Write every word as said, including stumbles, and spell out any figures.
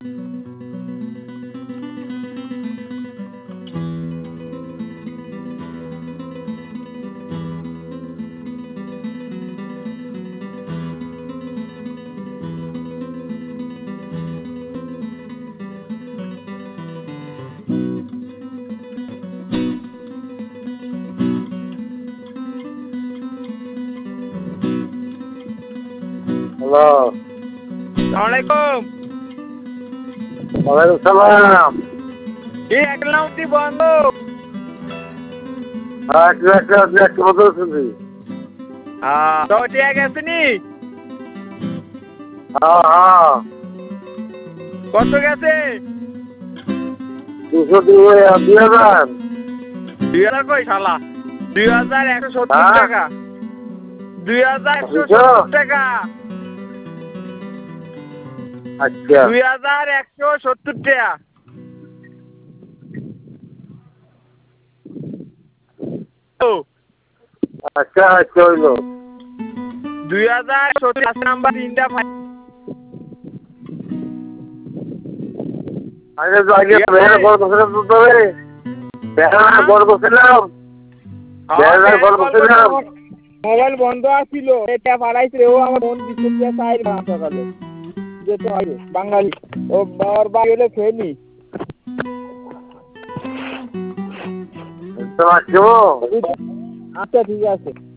Hello, আসসালামাইকুম। ওয়ালাইকুম সালাম। কি একলামতি বন্ধ? হ্যাঁ, একটু একটু একটু একটু কথা শুনছি। তো ঠিক আছে নি? হ্যাঁ হ্যাঁ, কত গেছে? দুশো দুই দুই হাজার। দুই হাজার কই শালা? দুই হাজার একশো সত্তর হ্যাঁ? টাকা। দুই হাজার একশো দুশো? সত্তর টাকা। আচ্ছা দুই হাজার একশো সত্তর টাকা। ও আচ্ছা আচ্ছা হইলো। দুই হাজার সত্তর আছে নাম্বার তিনটা ফাইল। আগে তো আগে বেহারা কল করছিলাম তো তবে বেহারা কল করছিলাম বেহারা কল করছিলাম। মোবাইল বন্ধ আছিল, এটা পালাইছে ও আমার ফোন দিচ্ছে দিয়ে চাই সকালে যেতে হবে বাঙালি ও ওর বাড়ি হলে ফেনি। তো আসবো। আচ্ছা ঠিক আছে।